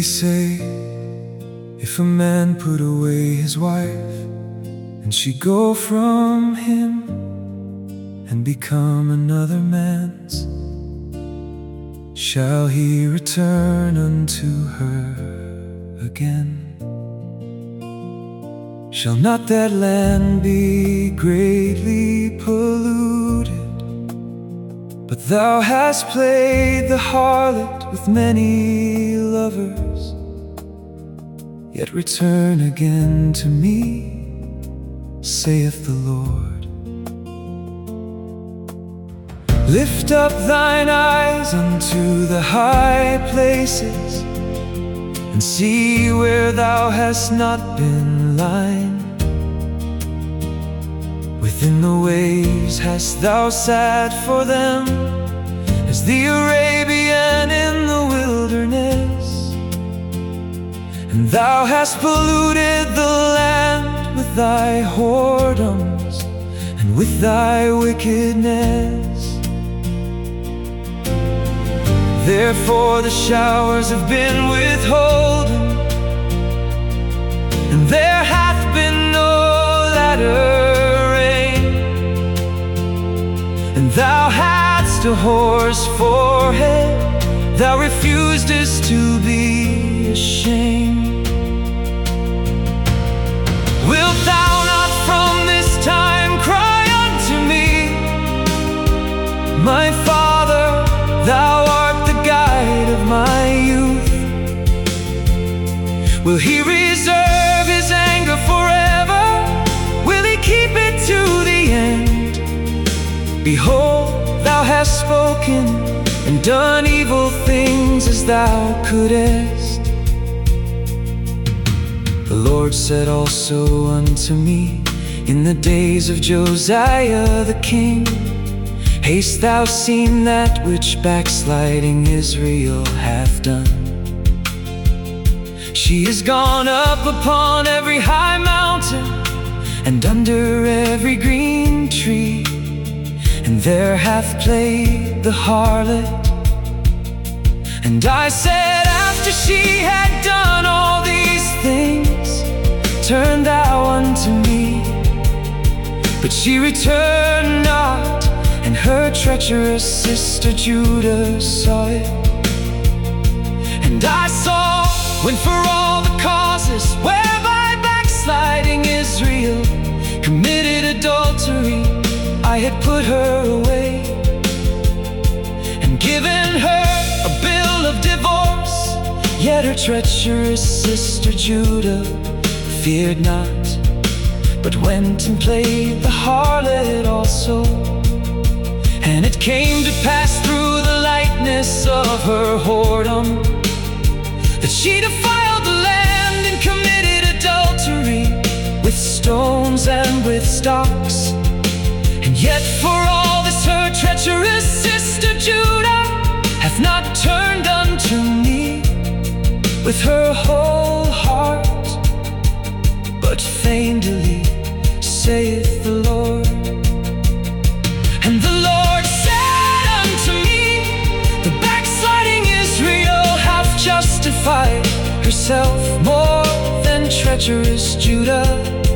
say, if a man put away his wife, and she go from him and become another man's, shall he return unto her again? Shall not that land be greatly polluted? But thou hast played the harlot with many lovers, yet return again to me, saith the Lord. Lift up thine eyes unto the high places, and see where thou hast not been lined. Within the waves hast thou sat for them, as the Arabian in the wilderness. And thou hast polluted the land with thy whoredoms and with thy wickedness. Therefore the showers have been withholden, and there hath been no latter rain. And thou hadst a whore's forehead, thou refusest to be ashamed. Wilt thou not from this time cry unto me, my Father, thou art the guide of my youth? Will he reserve his anger forever? Will he keep it to the end? Behold, thou hast spoken and done evil things as thou couldest. The Lord said also unto me in the days of Josiah the king, hast thou seen that which backsliding Israel hath done? She is gone up upon every high mountain and under every green tree, and there hath played the harlot. And I said, after she had done all these things, turn thou unto me. But she returned not, and her treacherous sister Judah saw it. And I saw, when for all the causes whereby backsliding Israel committed adultery, I had put her away, and given her a bill of divorce, yet her treacherous sister Judah feared not, but went and played the harlot also. And it came to pass through the lightness of her whoredom, that she defiled the land and committed adultery with stones and with stocks. And yet for all this her treacherous sister Judah hath not turned unto me with her whole heart, but feignedly, saith the Lord. And the Lord said unto me, the backsliding Israel hath justified herself more than treacherous Judah.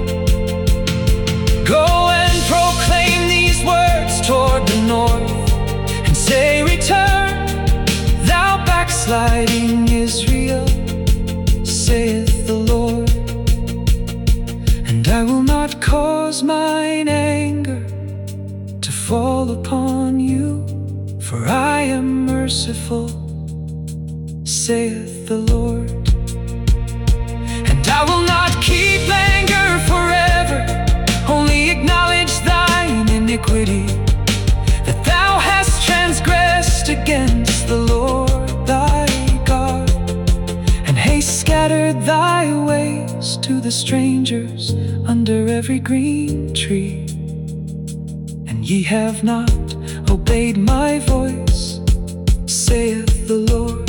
Go and proclaim these words toward the north, and say, return, thou backsliding Israel, saith the Lord. And I will not cause mine anger to fall upon you, for I am merciful, saith the Lord. And I will not keep anger forever, only acknowledge thine iniquity, that thou hast transgressed against the Lord thy God, and hast scattered thy ways to the strangers under every green tree. And ye have not obeyed my voice, saith the Lord.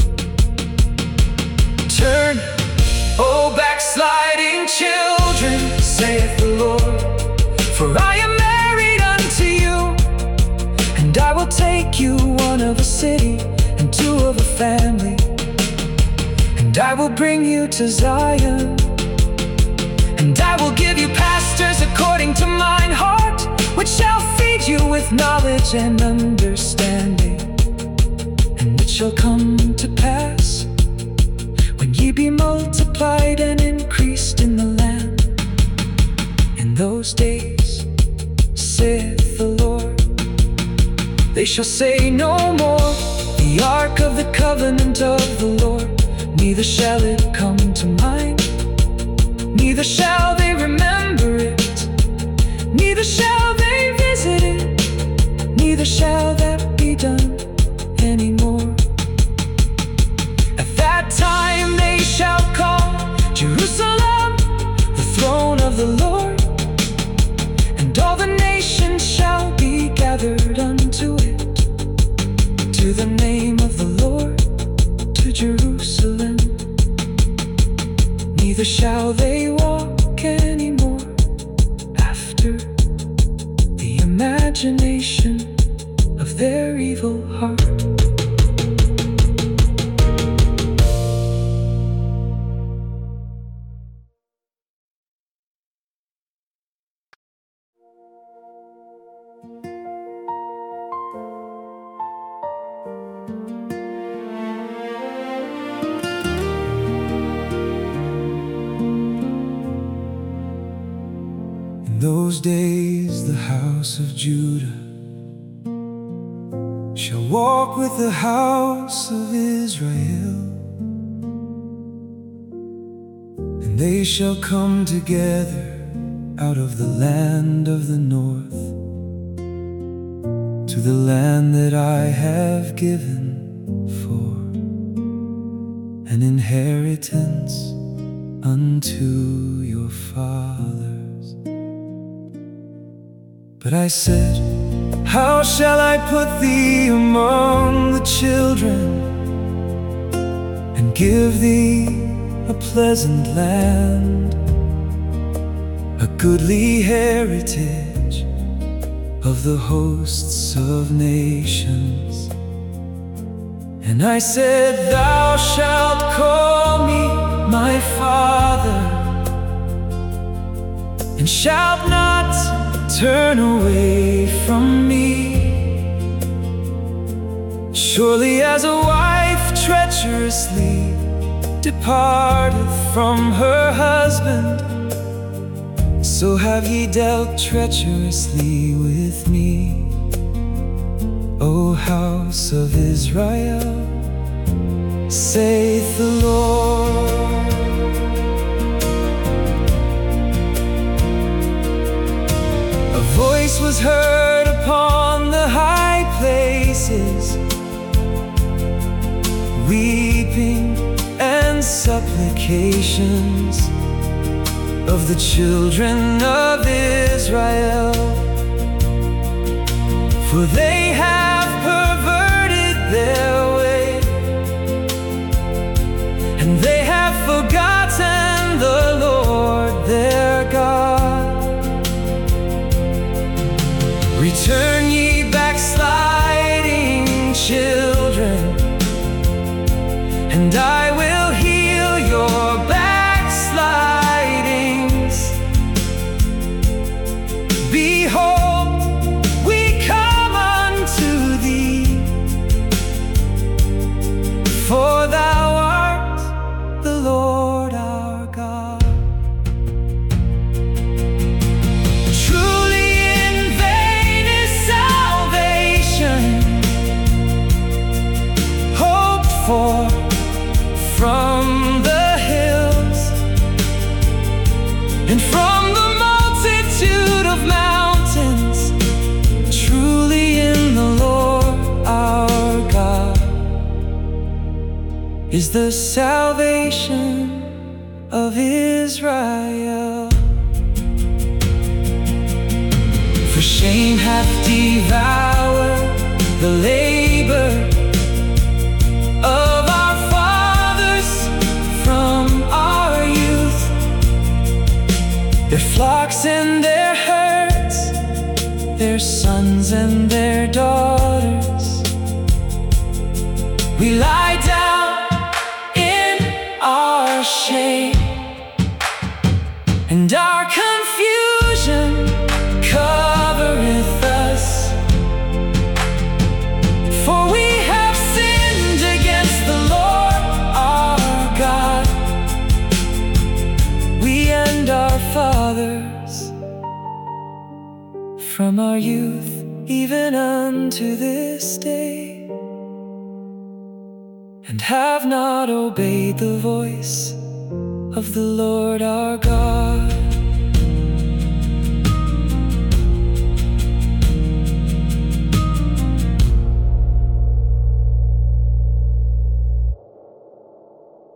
Turn, O backsliding children, saith the Lord, for I am married unto you, and I will take you one of a city and two of a family, and I will bring you to Zion. And I will give you pastors according to mine heart, which shall feed you with knowledge and understanding. And it shall come to pass, when ye be multiplied and increased in the land, in those days, saith the Lord, they shall say no more, the ark of the covenant of the Lord, neither shall it come to mind, neither shall they remember it, neither shall they visit it, neither shall that be done anymore. At that time they shall call Jerusalem the throne of the Lord, and all the nations shall be gathered unto it, to the name of the Lord, to Jerusalem. Neither shall they walk anymore after the imagination of their evil heart. In those days the house of Judah shall walk with the house of Israel, and they shall come together out of the land of the north, to the land that I have given for an inheritance unto your fathers. But I said, how shall I put thee among the children, and give thee a pleasant land, a goodly heritage of the hosts of nations? And I said, thou shalt call me my father, and shalt not turn away from me. Surely as a wife treacherously departeth from her husband, so have ye dealt treacherously with me, O house of Israel, saith the Lord. A voice was heard upon the high places, weeping and supplications of the children of Israel, for they have perverted their way, and they have forgotten the Lord their God. Return ye backsliding children, and I will heal your backslidings. Behold, we come unto thee, for thou art the Lord our God. Truly in vain is salvation hoped for from the hills, and from the multitude of mountains. Truly in the Lord our God is the salvation of Israel. For shame hath devoured the labor of our fathers from our youth, their flocks and their herds, their sons and their daughters. We lie down in our our shame, and our confusion covereth us. For we have sinned against the Lord our God, we and our fathers, from our youth even unto this day, and have not obeyed the voice of the Lord our God.